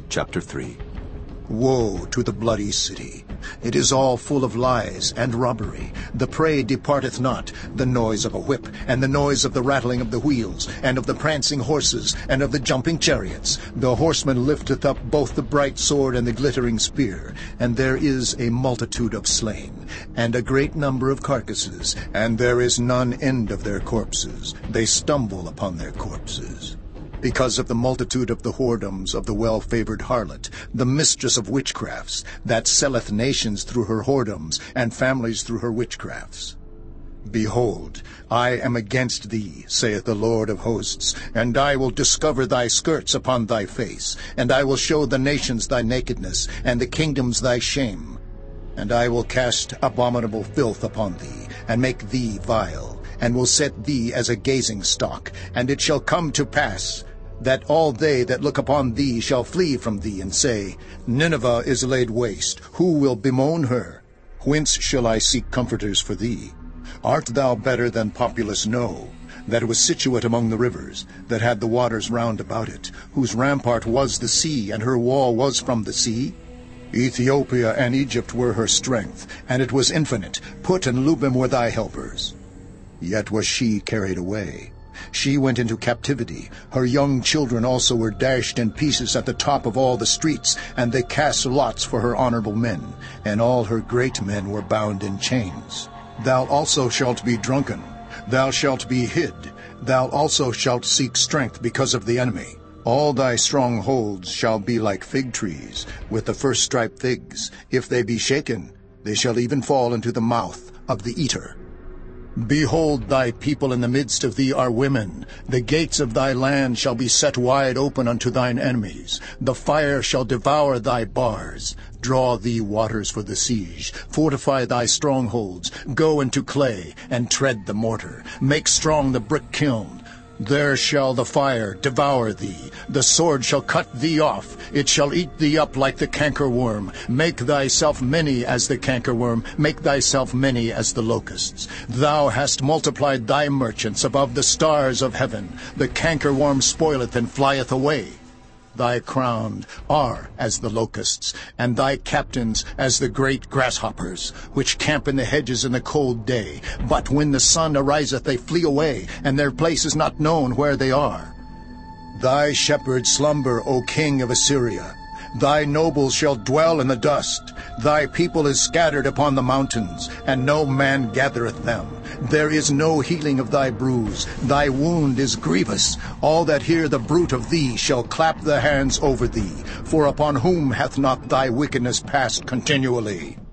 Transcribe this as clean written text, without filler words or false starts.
Chapter 3. Woe to the bloody city! It is all full of lies and robbery. The prey departeth not, the noise of a whip, and the noise of the rattling of the wheels, and of the prancing horses, and of the jumping chariots. The horseman lifteth up both the bright sword and the glittering spear, and there is a multitude of slain, and a great number of carcasses, and there is none end of their corpses. They stumble upon their corpses. Because of the multitude of the whoredoms of the well-favored harlot, the mistress of witchcrafts, that selleth nations through her whoredoms, and families through her witchcrafts. Behold, I am against thee, saith the Lord of hosts, and I will discover thy skirts upon thy face, and I will show the nations thy nakedness, and the kingdoms thy shame. And I will cast abominable filth upon thee, and make thee vile, and will set thee as a gazing stock. And it shall come to pass, that all they that look upon thee shall flee from thee, and say, Nineveh is laid waste, who will bemoan her? Whence shall I seek comforters for thee? Art thou better than populous No, that was situate among the rivers, that had the waters round about it, whose rampart was the sea, and her wall was from the sea? Ethiopia and Egypt were her strength, and it was infinite. Put and Lubim were thy helpers. Yet was she carried away. She went into captivity. Her young children also were dashed in pieces at the top of all the streets, and they cast lots for her honorable men, and all her great men were bound in chains. Thou also shalt be drunken, thou shalt be hid, thou also shalt seek strength because of the enemy. All thy strongholds shall be like fig trees, with the first striped figs. If they be shaken, they shall even fall into the mouth of the eater. Behold, thy people in the midst of thee are women. The gates of thy land shall be set wide open unto thine enemies. The fire shall devour thy bars. Draw thee waters for the siege. Fortify thy strongholds. Go into clay, and tread the mortar. Make strong the brick kiln. There shall the fire devour thee. The sword shall cut thee off. It shall eat thee up like the cankerworm. Make thyself many as the cankerworm. Make thyself many as the locusts. Thou hast multiplied thy merchants above the stars of heaven. The cankerworm spoileth and flieth away. Thy crown are as the locusts, and thy captains as the great grasshoppers, which camp in the hedges in the cold day. But when the sun ariseth, they flee away, and their place is not known where they are. Thy shepherds slumber, O king of Assyria. Thy nobles shall dwell in the dust. Thy people is scattered upon the mountains, and no man gathereth them. There is no healing of thy bruise. Thy wound is grievous. All that hear the bruit of thee shall clap their hands over thee. For upon whom hath not thy wickedness passed continually?